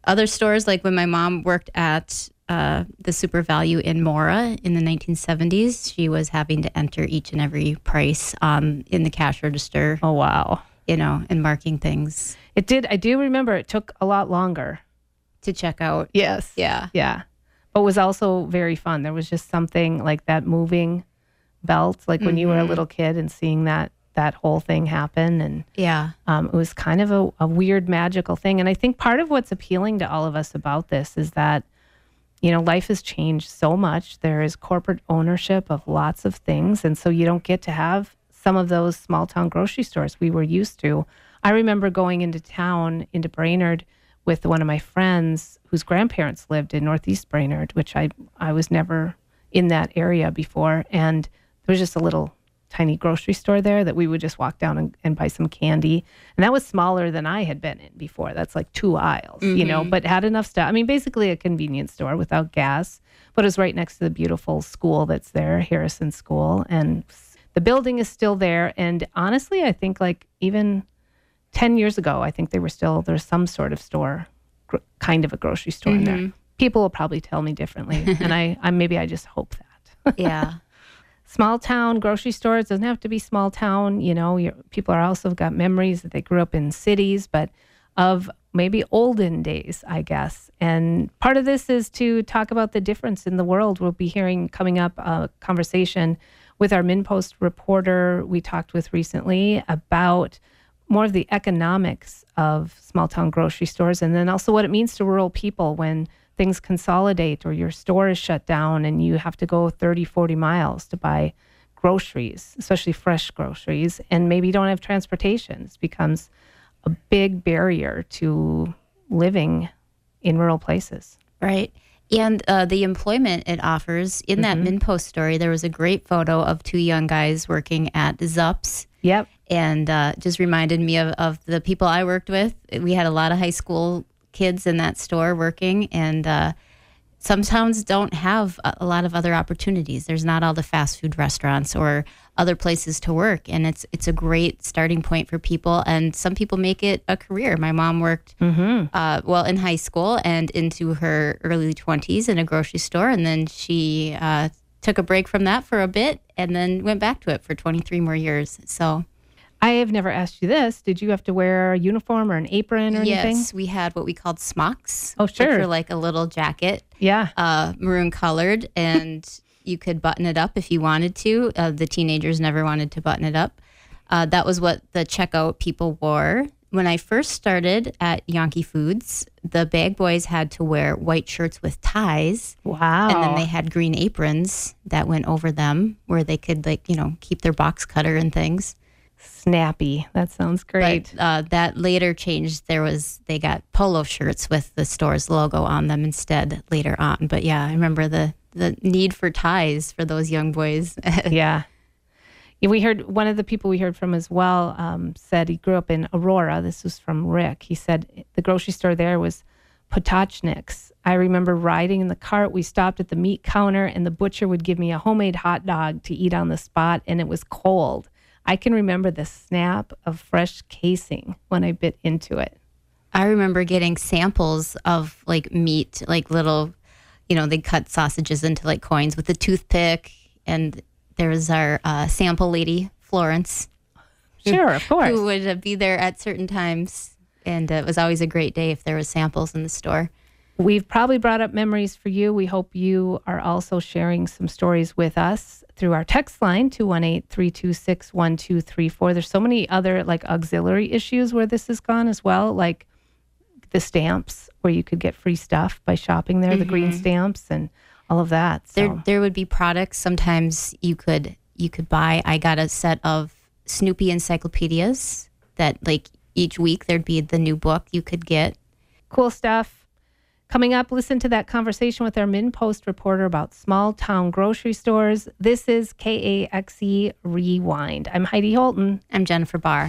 other stores, like when my mom worked at uh, the Super Value in Mora in the nineteen seventies, she was having to enter each and every price um, in the cash register. Oh, wow. You know, and marking things. It did. I do remember it took a lot longer to check out. Yes. Yeah. Yeah. But it was also very fun. There was just something like that moving belt, like when mm-hmm. you were a little kid and seeing that that whole thing happen. And yeah, um, it was kind of a, a weird, magical thing. And I think part of what's appealing to all of us about this is that, you know, life has changed so much. There is corporate ownership of lots of things. And so you don't get to have some of those small town grocery stores we were used to. I remember going into town, into Brainerd, with one of my friends whose grandparents lived in Northeast Brainerd, which I, I was never in that area before. And there was just a little tiny grocery store there that we would just walk down and, and buy some candy. And that was smaller than I had been in before. That's like two aisles, mm-hmm. you know, but had enough stuff. I mean, basically a convenience store without gas, but it was right next to the beautiful school that's there, Harrison School. And the building is still there. And honestly, I think like even ten years ago, I think they were still, there's some sort of store, gr- kind of a grocery store mm-hmm. in there. People will probably tell me differently. and I, I maybe I just hope that. Yeah. Small town grocery stores, doesn't have to be small town. You know, your, people are also got memories that they grew up in cities, but of maybe olden days, I guess. And part of this is to talk about the difference in the world. We'll be hearing coming up a conversation with our MinnPost reporter we talked with recently about more of the economics of small town grocery stores, and then also what it means to rural people when things consolidate or your store is shut down and you have to go thirty, forty miles to buy groceries, especially fresh groceries, and maybe you don't have transportation. It becomes a big barrier to living in rural places. Right. And uh, the employment it offers. In that mm-hmm. MinnPost story, there was a great photo of two young guys working at Zups. Yep. And uh, just reminded me of, of the people I worked with. We had a lot of high school kids in that store working, and uh, some towns don't have a, a lot of other opportunities. There's not all the fast food restaurants or other places to work, and it's it's a great starting point for people. And some people make it a career. My mom worked mm-hmm. uh, well in high school and into her early twenties in a grocery store, and then she uh, took a break from that for a bit, and then went back to it for twenty-three more years. So. I have never asked you this. Did you have to wear a uniform or an apron or yes, anything? Yes, we had what we called smocks. Oh, sure. Which were like a little jacket. Yeah. Uh, maroon colored, and you could button it up if you wanted to. Uh, the teenagers never wanted to button it up. Uh, that was what the checkout people wore. When I first started at Yankee Foods, the bag boys had to wear white shirts with ties. Wow. And then they had green aprons that went over them where they could, like, you know, keep their box cutter and things. Snappy. That sounds great. But uh, that later changed. There was, they got polo shirts with the store's logo on them instead later on. But yeah, I remember the, the need for ties for those young boys. yeah. yeah. We heard, one of the people we heard from as well um, said he grew up in Aurora. This was from Rick. He said the grocery store there was Potochniks. I remember riding in the cart. We stopped at the meat counter and the butcher would give me a homemade hot dog to eat on the spot, and it was cold. I can remember the snap of fresh casing when I bit into it. I remember getting samples of like meat, like little, you know, they cut sausages into like coins with a toothpick. And there was our uh, sample lady, Florence. Sure, of course. Who would uh, be there at certain times. And uh, it was always a great day if there was samples in the store. We've probably brought up memories for you. We hope you are also sharing some stories with us through our text line, two one eight, three two six, one two three four. There's so many other like auxiliary issues where this has gone as well, like the stamps where you could get free stuff by shopping there, mm-hmm. the green stamps and all of that. So. There there would be products sometimes you could you could buy. I got a set of Snoopy encyclopedias that like each week there'd be the new book you could get. Cool stuff. Coming up, listen to that conversation with our MinnPost reporter about small town grocery stores. This is K A X E Rewind. I'm Heidi Holton. I'm Jennifer Barr.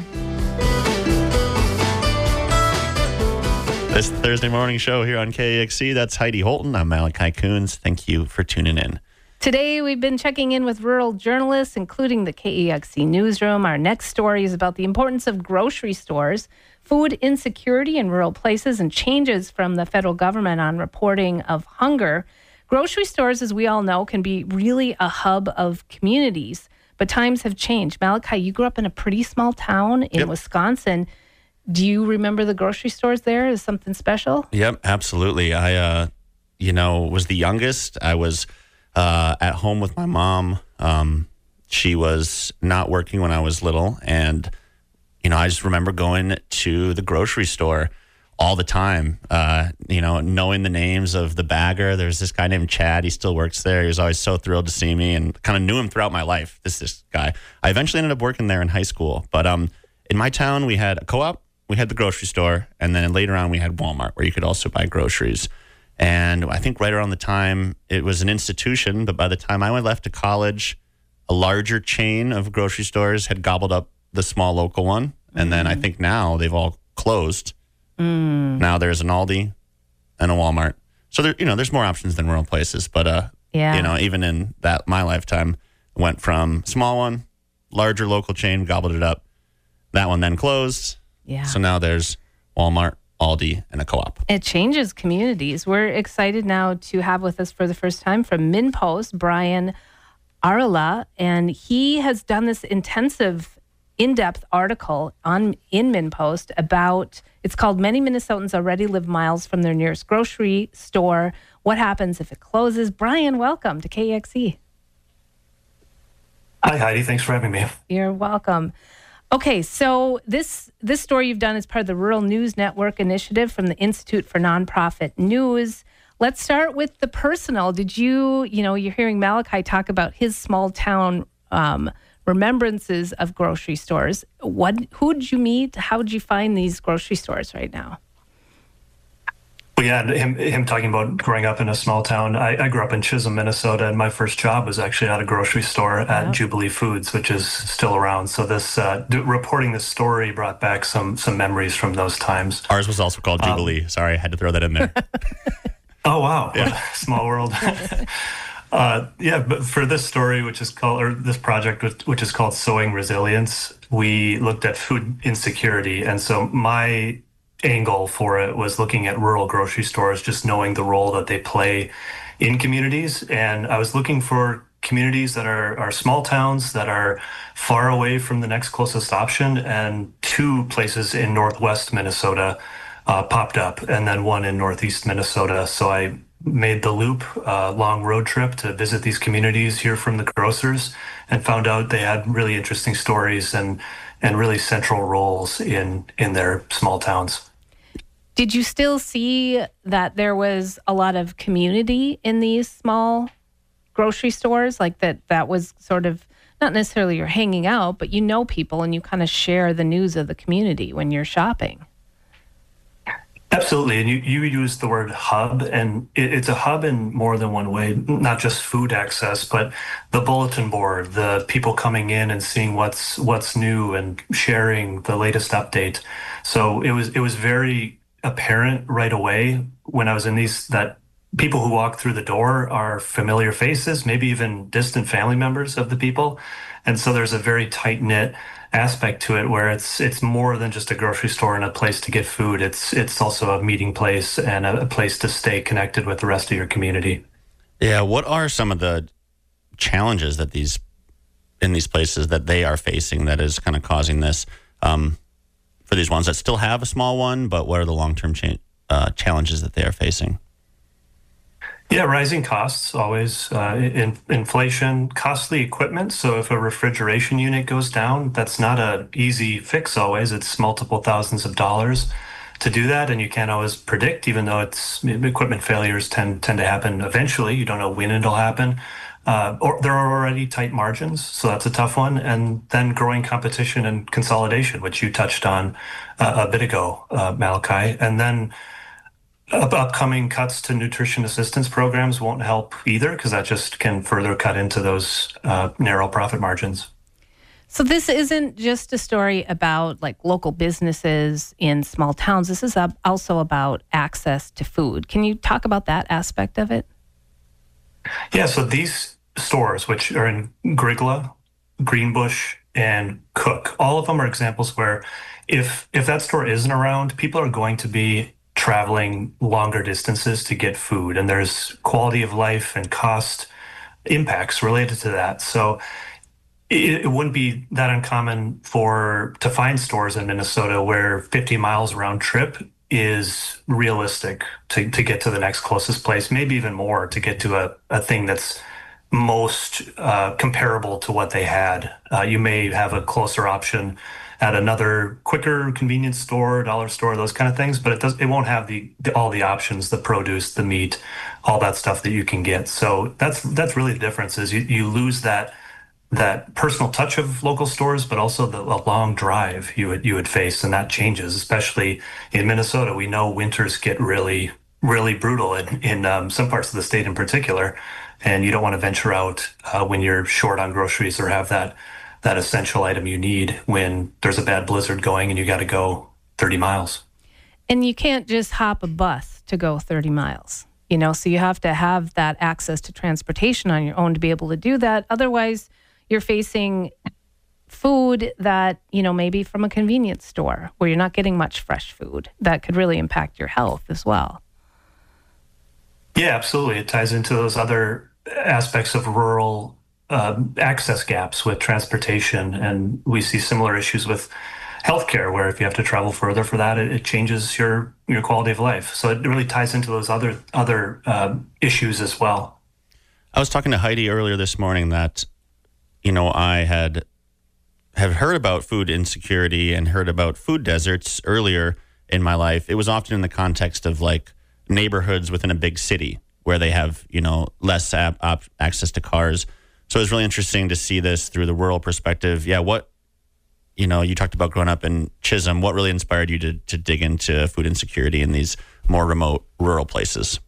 This Thursday morning show here on K A X E. That's Heidi Holton. I'm Malachi Coons. Thank you for tuning in. Today, we've been checking in with rural journalists, including the K E X E newsroom. Our next story is about the importance of grocery stores food insecurity in rural places and changes from the federal government on reporting of hunger. Grocery stores, as we all know, can be really a hub of communities, but times have changed. Malachi, you grew up in a pretty small town in yep. Wisconsin. Do you remember the grocery stores there as something special? Yep, absolutely. I, uh, you know, was the youngest. I was uh, at home with my mom. Um, she was not working when I was little, and you know, I just remember going to the grocery store all the time, uh, you know, knowing the names of the bagger. There's this guy named Chad. He still works there. He was always so thrilled to see me and kind of knew him throughout my life. This this guy. I eventually ended up working there in high school. But um, in my town, we had a co-op, we had the grocery store, and then later on we had Walmart where you could also buy groceries. And I think right around the time it was an institution, but by the time I went left to college, a larger chain of grocery stores had gobbled up the small local one. And then I think now they've all closed. Mm. Now there's an Aldi and a Walmart. So there, you know, there's more options than rural places. But uh, yeah. you know, even in that my lifetime, went from small one, larger local chain, gobbled it up. That one then closed. Yeah. So now there's Walmart, Aldi, and a co-op. It changes communities. We're excited now to have with us for the first time from MinnPost, Brian Arala, and he has done this intensive in-depth article on in MinnPost about, it's called Many Minnesotans Already Live Miles from Their Nearest Grocery Store. What happens if it closes? Brian, welcome to K X E. Hi, Heidi. Thanks for having me. You're welcome. Okay, so this this story you've done is part of the Rural News Network initiative from the Institute for Nonprofit News. Let's start with the personal. Did you, you know, you're hearing Malachi talk about his small town um remembrances of grocery stores. What? Who did you meet? How did you find these grocery stores right now? Well, yeah, him, him talking about growing up in a small town. I, I grew up in Chisholm, Minnesota, and my first job was actually at a grocery store at yeah. Jubilee Foods, which is still around. So this uh, d- reporting this story brought back some some memories from those times. Ours was also called Jubilee. Um, Sorry, I had to throw that in there. Oh, wow. Yeah. Small world. Uh, yeah, but for this story, which is called, or this project, which, which is called Sowing Resilience, we looked at food insecurity. And so my angle for it was looking at rural grocery stores, just knowing the role that they play in communities. And I was looking for communities that are, are small towns that are far away from the next closest option. And two places in Northwest Minnesota uh, popped up, and then one in Northeast Minnesota. So I made the loop, uh, long road trip to visit these communities, hear from the grocers, and found out they had really interesting stories and and really central roles in in their small towns. Did you still see that there was a lot of community in these small grocery stores? Like that that was sort of, not necessarily you're hanging out, but you know people and you kind of share the news of the community when you're shopping. Absolutely. And you, you used the word hub, and it, it's a hub in more than one way, not just food access, but the bulletin board, the people coming in and seeing what's what's new and sharing the latest update. So it was it was very apparent right away when I was in these that people who walk through the door are familiar faces, maybe even distant family members of the people. And so there's a very tight-knit aspect to it where it's it's more than just a grocery store and a place to get food. It's it's also a meeting place and a, a place to stay connected with the rest of your community. Yeah, what are some of the challenges that these in these places that they are facing that is kind of causing this um, for these ones that still have a small one, but what are the long-term cha- uh, challenges that they are facing? Yeah, rising costs always, uh, in, inflation, costly equipment. So if a refrigeration unit goes down, that's not an easy fix always. It's multiple thousands of dollars to do that, and you can't always predict, even though it's equipment failures tend tend to happen eventually. You don't know when it'll happen. Uh, or there are already tight margins, so that's a tough one. And then growing competition and consolidation, which you touched on uh, a bit ago, uh, Malachi. And then Up- upcoming cuts to nutrition assistance programs won't help either, because that just can further cut into those uh, narrow profit margins. So this isn't just a story about like local businesses in small towns. This is also about access to food. Can you talk about that aspect of it? Yeah, so these stores, which are in Grigla, Greenbush, and cook. All of them are examples where if if that store isn't around, people are going to be traveling longer distances to get food, and there's quality of life and cost impacts related to that. So it, it wouldn't be that uncommon for to find stores in Minnesota where fifty miles round trip is realistic to, to get to the next closest place, maybe even more to get to a, a thing that's most uh, comparable to what they had. Uh, you may have a closer option at another quicker convenience store, dollar store, those kind of things, but it does it won't have the, the all the options, the produce, the meat, all that stuff that you can get. So that's that's really the difference is you, you lose that that personal touch of local stores, but also the a long drive you would you would face, and that changes, especially in Minnesota. We know winters get really really brutal in, in um, some parts of the state in particular, and you don't want to venture out uh, when you're short on groceries or have that that essential item you need when there's a bad blizzard going and you got to go thirty miles. And you can't just hop a bus to go thirty miles, you know, so you have to have that access to transportation on your own to be able to do that. Otherwise, you're facing food that, you know, maybe from a convenience store where you're not getting much fresh food that could really impact your health as well. Yeah, absolutely. It ties into those other aspects of rural uh, access gaps with transportation. And we see similar issues with healthcare, where if you have to travel further for that, it, it changes your, your quality of life. So it really ties into those other, other uh, issues as well. I was talking to Heidi earlier this morning that, you know, I had have heard about food insecurity and heard about food deserts earlier in my life. It was often in the context of like neighborhoods within a big city where they have, you know, less ap- op- access to cars. So it was really interesting to see this through the rural perspective. Yeah, what, you know, you talked about growing up in Chisholm. What really inspired you to to dig into food insecurity in these more remote rural places?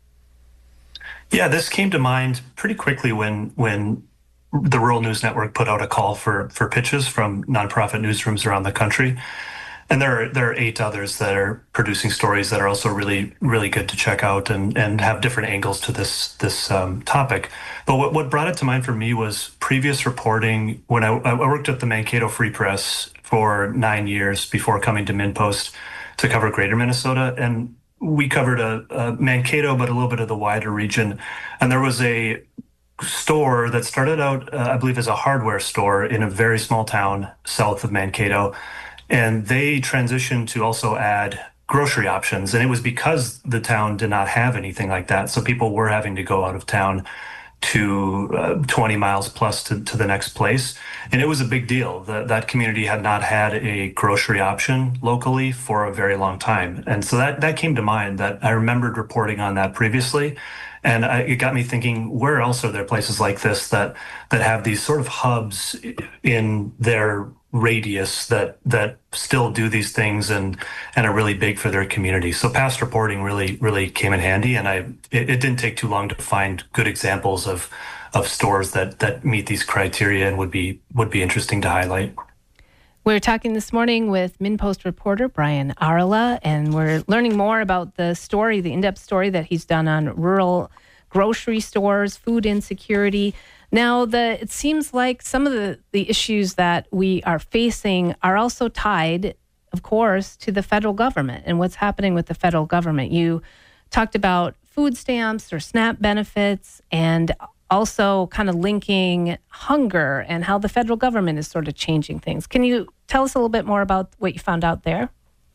Yeah, this came to mind pretty quickly when when the Rural News Network put out a call for for pitches from nonprofit newsrooms around the country. And there are, there are eight others that are producing stories that are also really, really good to check out and, and have different angles to this this um, topic. But what, what brought it to mind for me was previous reporting when I, I worked at the Mankato Free Press for nine years before coming to MinnPost to cover Greater Minnesota. And we covered a, a Mankato, but a little bit of the wider region. And there was a store that started out, uh, I believe, as a hardware store in a very small town south of Mankato. And they transitioned to also add grocery options. And it was because the town did not have anything like that. So people were having to go out of town to uh, twenty miles plus to, to the next place. And it was a big deal. The, that community had not had a grocery option locally for a very long time. And so that, that came to mind that I remembered reporting on that previously. And I, it got me thinking, where else are there places like this that that have these sort of hubs in their radius that that still do these things and and are really big for their community? So past reporting really really came in handy, and I it, it didn't take too long to find good examples of of stores that that meet these criteria and would be would be interesting to highlight. We're talking this morning with MinnPost reporter Brian Arla, and we're learning more about the story, the in-depth story that he's done on rural grocery stores, food insecurity. Now, the it seems like some of the, the issues that we are facing are also tied, of course, to the federal government and what's happening with the federal government. You talked about food stamps or SNAP benefits, and also kind of linking hunger and how the federal government is sort of changing things. Can you tell us a little bit more about what you found out there?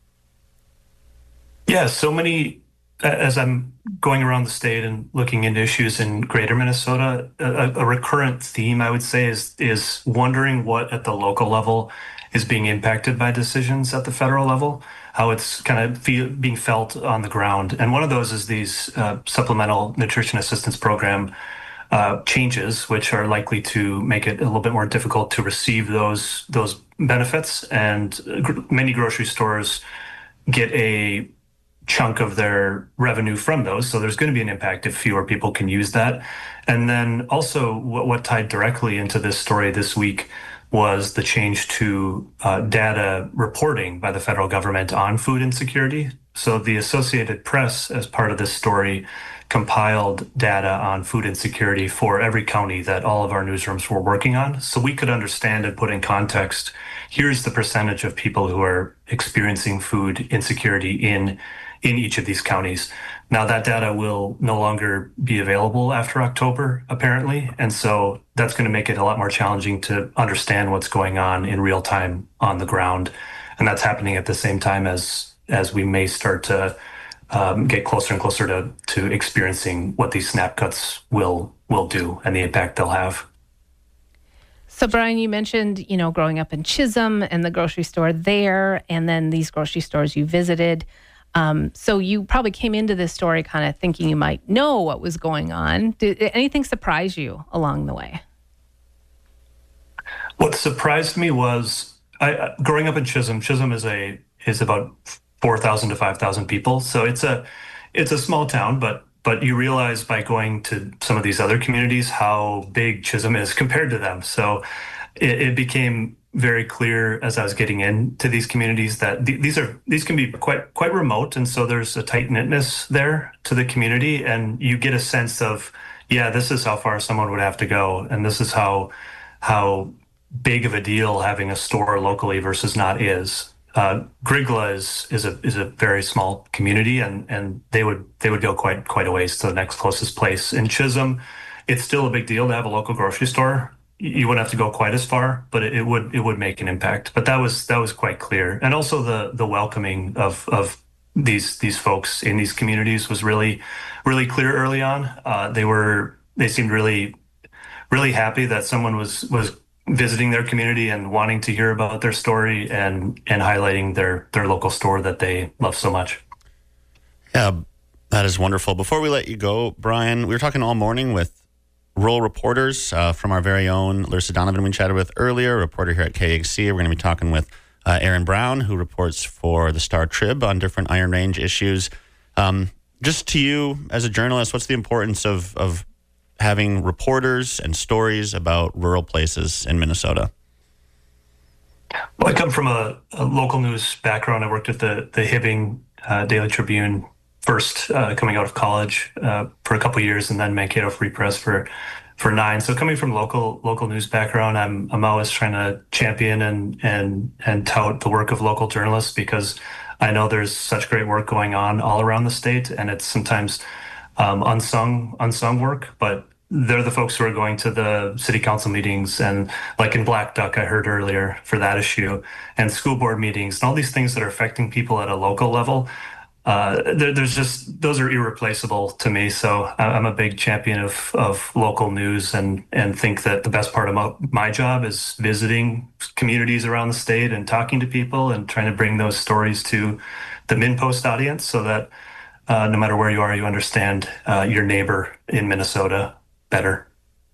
Yeah, so many, as I'm going around the state and looking into issues in Greater Minnesota, a, a recurrent theme, I would say, is is wondering what at the local level is being impacted by decisions at the federal level, how it's kind of feel, being felt on the ground. And one of those is these uh, supplemental nutrition assistance program Uh, changes, which are likely to make it a little bit more difficult to receive those those benefits. And gr- many grocery stores get a chunk of their revenue from those. So there's going to be an impact if fewer people can use that. And then also what, what tied directly into this story this week was the change to uh, data reporting by the federal government on food insecurity. So the Associated Press, as part of this story, compiled data on food insecurity for every county that all of our newsrooms were working on. So we could understand and put in context, here's the percentage of people who are experiencing food insecurity in, in each of these counties. Now that data will no longer be available after October, apparently. And so that's going to make it a lot more challenging to understand what's going on in real time on the ground. And that's happening at the same time as as we may start to um, get closer and closer to, to experiencing what these snap cuts will will do and the impact they'll have. So, Brian, you mentioned, you know, growing up in Chisholm and the grocery store there, and then these grocery stores you visited. Um, so you probably came into this story kind of thinking you might know what was going on. Did anything surprise you along the way? What surprised me was I, growing up in Chisholm. Chisholm is a is about four thousand to five thousand people, so it's a it's a small town. But but you realize by going to some of these other communities how big Chisholm is compared to them. So it, it became very clear as I was getting into these communities that th- these are these can be quite quite remote, and so there's a tight knitness there to the community, and you get a sense of, yeah, this is how far someone would have to go, and this is how how big of a deal having a store locally versus not is. Uh, Grygla is is a is a very small community, and and they would they would go quite quite a ways to the next closest place. In Chisholm, it's still a big deal to have a local grocery store. You wouldn't have to go quite as far, but it, it would it would make an impact. But that was that was quite clear, and also the the welcoming of of these these folks in these communities was really really clear early on. Uh, they were they seemed really really happy that someone was was visiting their community and wanting to hear about their story and and highlighting their their local store that they love so much. Yeah, that is wonderful. Before we let you go, Brian, we were talking all morning with rural reporters uh, from our very own Larissa Donovan we chatted with earlier, a reporter here at K X C. We're going to be talking with uh, Aaron Brown, who reports for the Star Trib on different Iron Range issues. Um, just to you as a journalist, what's the importance of of having reporters and stories about rural places in Minnesota? Well, I come from a, a local news background. I worked at the the Hibbing uh, Daily Tribune first, uh, coming out of college uh, for a couple of years, and then Mankato Free Press for for nine. So coming from local local news background, I'm I'm always trying to champion and and and tout the work of local journalists, because I know there's such great work going on all around the state, and it's sometimes Um, unsung unsung work, but they're the folks who are going to the city council meetings, and like in Black Duck, I heard earlier for that issue, and school board meetings, and all these things that are affecting people at a local level. Uh, there, there's just, those are irreplaceable to me. So I'm a big champion of, of local news, and, and think that the best part of my, my job is visiting communities around the state and talking to people and trying to bring those stories to the MinnPost audience, so that Uh, no matter where you are, you understand uh, your neighbor in Minnesota better.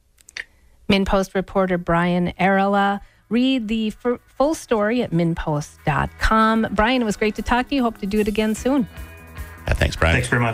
MinnPost reporter Brian Arala. Read the f- full story at min post dot com. Brian, it was great to talk to you. Hope to do it again soon. Yeah, thanks, Brian. Thanks very much.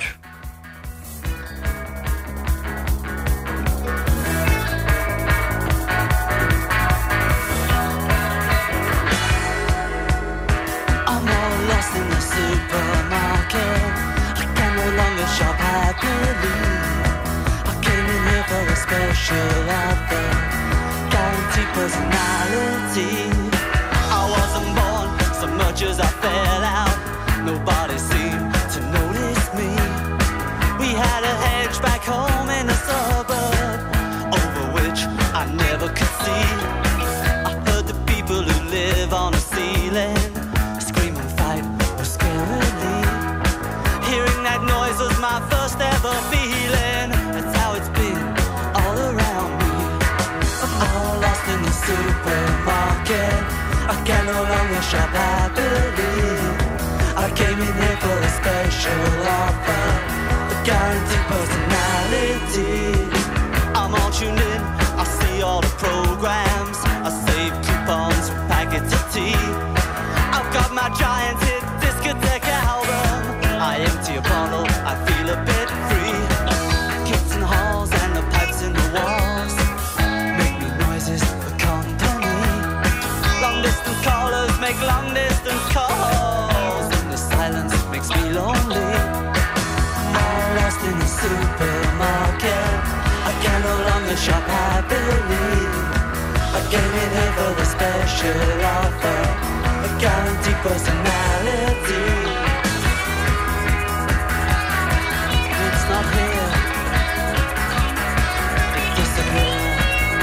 I'm all lost in the supermarket. Shop happily. I came in here for a special offer, guaranteed personality. I wasn't born so much as I fell out. Nobody seemed to notice me. We had a hedge back home in the suburb, over which I never could see. I heard the people who live on the ceiling scream and fight or scarily. Hearing that noise was my first ever feeling. That's how it's been all around me. I'm all lost in the supermarket. I can no longer shop happily. I came in here for a special offer, a guaranteed personality. I'm all tuned in, I see all the programs. I save coupons for packets of tea. I've got my giant hit discotheque album. I empty a bottle, I feel a bit free. Kids in the halls and the pipes in the walls make me noises for company. supermarket. I can no longer shop happily. I came in here for the special offer, a guaranteed personality. It's not here, it disappeared.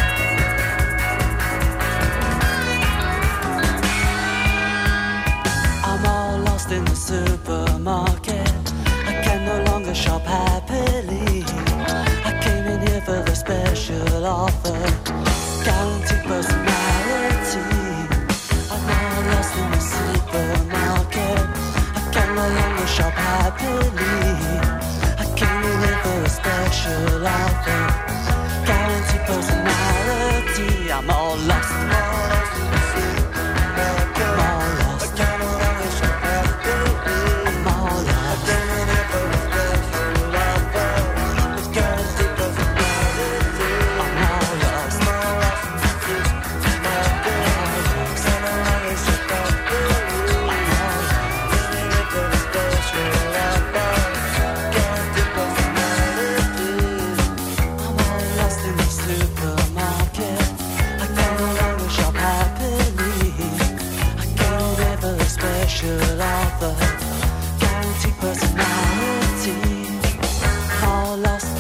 I'm all lost in the supermarket. I can no longer shop happily. I came in here for the special offer, guaranteed personality. I'm all lost in the supermarket. I can no longer shop happily. I came in here for a special offer, guaranteed personality. I'm all lost. I'm all lost in the supermarket. I'm all lost. I can no longer shop happily. I'm all lost. I came in here for a special offer, with guaranteed personality. I'm all lost. I'm all lost in the supermarket. I can no longer shop happily. I'm all lost. Came in here for a special offer, guaranteed personality. I'm all lost in the supermarket. I can no longer shop happily. I came here for a special offer, guaranteed personality. I'm all lost.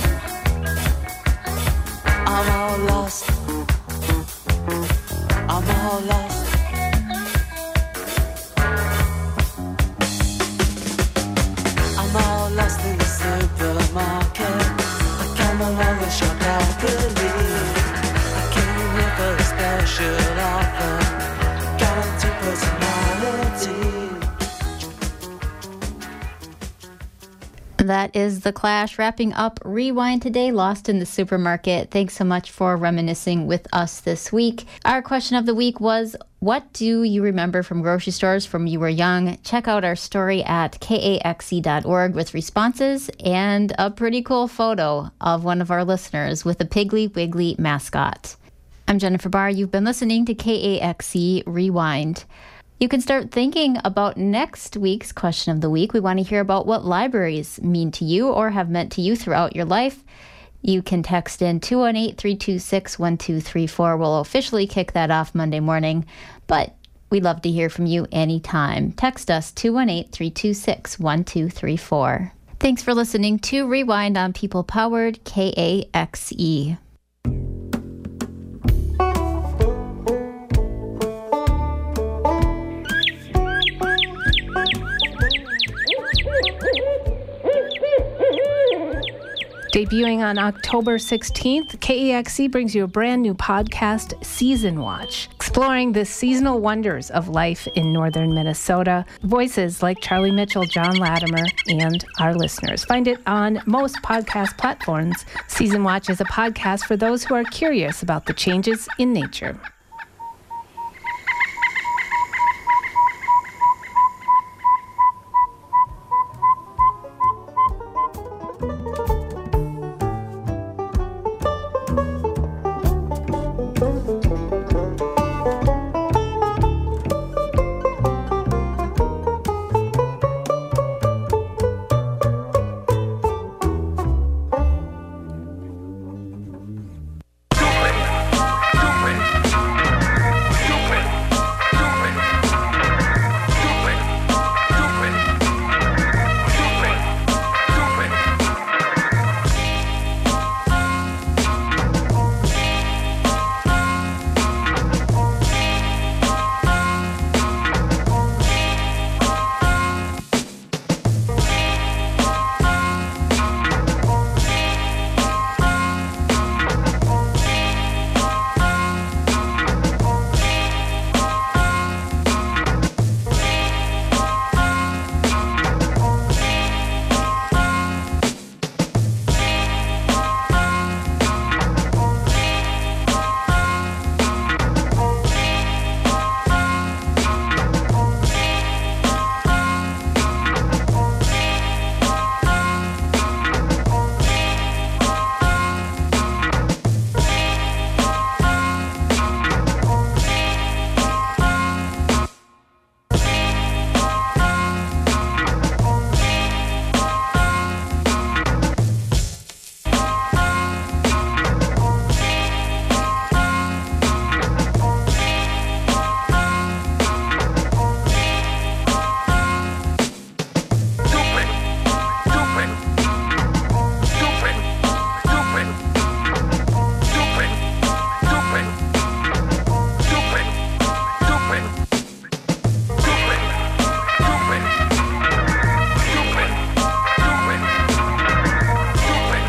I'm all lost. I'm all lost. I'm all lost in the supermarket. I can no longer shop happily. I came here for a special offer, guaranteed personality. That is The Clash wrapping up Rewind today, Lost in the Supermarket. Thanks so much for reminiscing with us this week. Our question of the week was, what do you remember from grocery stores from you were young? Check out our story at K A X E dot org with responses and a pretty cool photo of one of our listeners with a Piggly Wiggly mascot. I'm Jennifer Barr. You've been listening to K A X E Rewind. You can start thinking about next week's question of the week. We want to hear about what libraries mean to you or have meant to you throughout your life. You can text in two one eight, three two six, one two three four. We'll officially kick that off Monday morning, but we'd love to hear from you anytime. Text us two one eight, three two six, one two three four. Thanks for listening to Rewind on People Powered K A X E. Debuting on October sixteenth, K A X E brings you a brand new podcast, Season Watch, exploring the seasonal wonders of life in northern Minnesota. Voices like Charlie Mitchell, John Latimer, and our listeners. Find it on most podcast platforms. Season Watch is a podcast for those who are curious about the changes in nature.